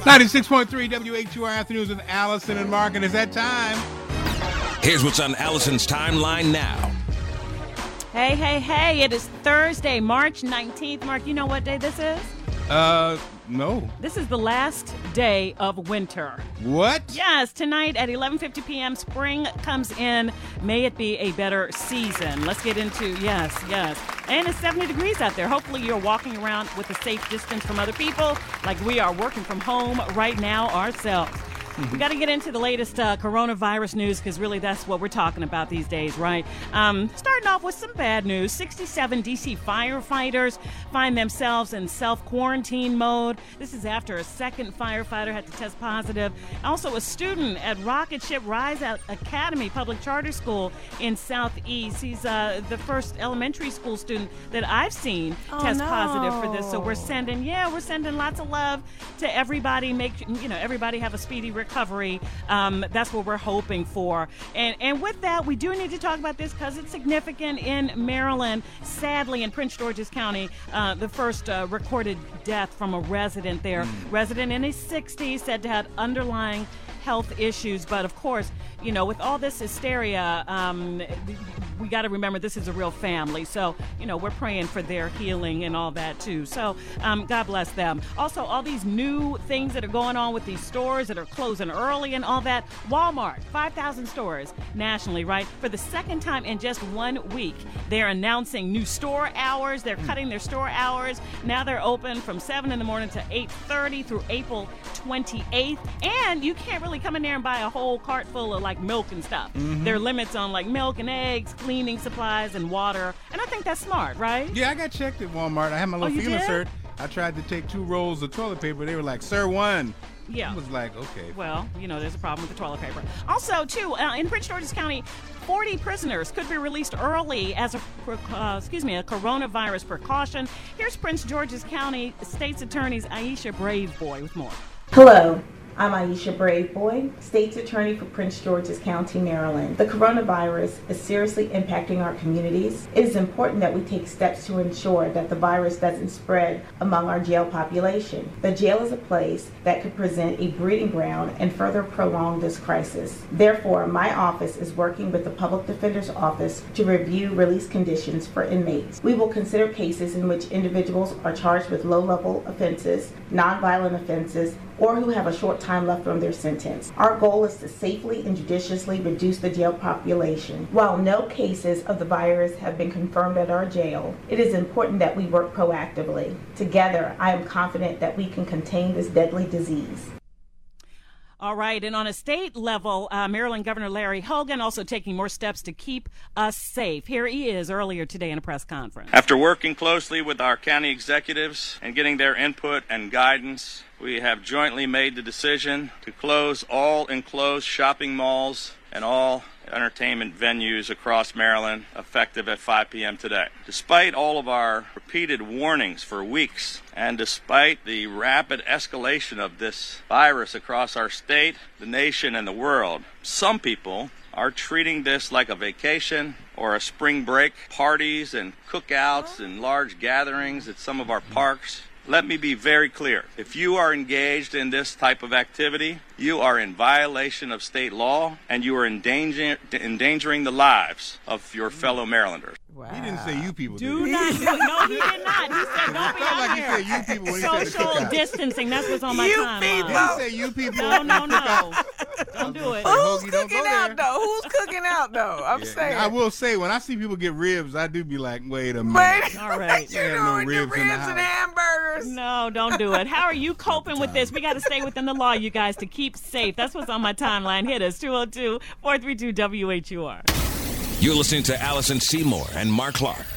96.3 WHUR Afternoons with Allison and Mark, and it's that time. Here's what's on Allison's timeline now. Hey, it is Thursday, March 19th. Mark, you know what day this is? No. This is the last day of winter. What? Yes, tonight at 11:50 p.m., spring comes in. May it be a better season. Let's get into, yes. And it's 70 degrees out there. Hopefully you're walking around with a safe distance from other people, like we are working from home right now ourselves. We got to get into the latest coronavirus news because really that's what we're talking about these days, right? Starting off with some bad news. 67 D.C. firefighters find themselves in self-quarantine mode. This is after a second firefighter had to test positive. Also, a student at Rocket Ship Rise Academy Public Charter School in Southeast. He's the first elementary school student that I've seen test positive for this. So we're sending lots of love to everybody. Everybody have a speedy recovery. That's what we're hoping for. And with that, we do need to talk about this because it's significant in Maryland. Sadly, in Prince George's County, the first recorded death from a resident there. Resident in his 60s, said to have underlying health issues. But of course, with all this hysteria, we got to remember this is a real family. So, we're praying for their healing and all that too. So, God bless them. Also, all these new things that are going on with these stores that are closing early and all that. Walmart, 5,000 stores nationally, right? For the second time in just 1 week, they're announcing new store hours. They're cutting their store hours. Now they're open from 7 in the morning to 8:30 through April 28th. And you can't really come in there and buy a whole cart full of milk and stuff. There are limits on milk and eggs, cleaning supplies, and water. And I think that's smart, right? Yeah, I got checked at Walmart. I had my little feeling cert. I tried to take 2 rolls of toilet paper. They were like, "Sir, 1." Yeah. I was like, okay. Well, there's a problem with the toilet paper. Also, too, in Prince George's County, 40 prisoners could be released early as a coronavirus precaution. Here's Prince George's County State's Attorney's Aisha Braveboy with more. Hello. I'm Aisha Braveboy, State's Attorney for Prince George's County, Maryland. The coronavirus is seriously impacting our communities. It is important that we take steps to ensure that the virus doesn't spread among our jail population. The jail is a place that could present a breeding ground and further prolong this crisis. Therefore, my office is working with the Public Defender's Office to review release conditions for inmates. We will consider cases in which individuals are charged with low-level offenses, nonviolent offenses, or who have a short time left on their sentence. Our goal is to safely and judiciously reduce the jail population. While no cases of the virus have been confirmed at our jail, it is important that we work proactively. Together, I am confident that we can contain this deadly disease. All right, and on a state level, Maryland Governor Larry Hogan also taking more steps to keep us safe. Here he is earlier today in a press conference. After working closely with our county executives and getting their input and guidance, we have jointly made the decision to close all enclosed shopping malls and all entertainment venues across Maryland effective at 5 p.m. today. Despite all of our repeated warnings for weeks, and despite the rapid escalation of this virus across our state, the nation, and the world, some people are treating this like a vacation or a spring break. Parties and cookouts and large gatherings at some of our parks. Let me be very clear. If you are engaged in this type of activity, you are in violation of state law and you are endangering the lives of your fellow Marylanders. Wow. He didn't say you people. No, he did not. He said don't be out here. He said you people when he said social distancing. That's what's on my timeline. He didn't say you people. No. Don't do it. Who's cooking out, though? Who's cooking out, though? I'm saying. I will say, when I see people get ribs, I do be like, wait a minute. All right. You know, no ribs in the house. And hamburgers. No, don't do it. How are you coping with this? We got to stay within the law, you guys, to keep safe. That's what's on my timeline. Hit us, 202-432-WHUR. You're listening to Allison Seymour and Mark Clark.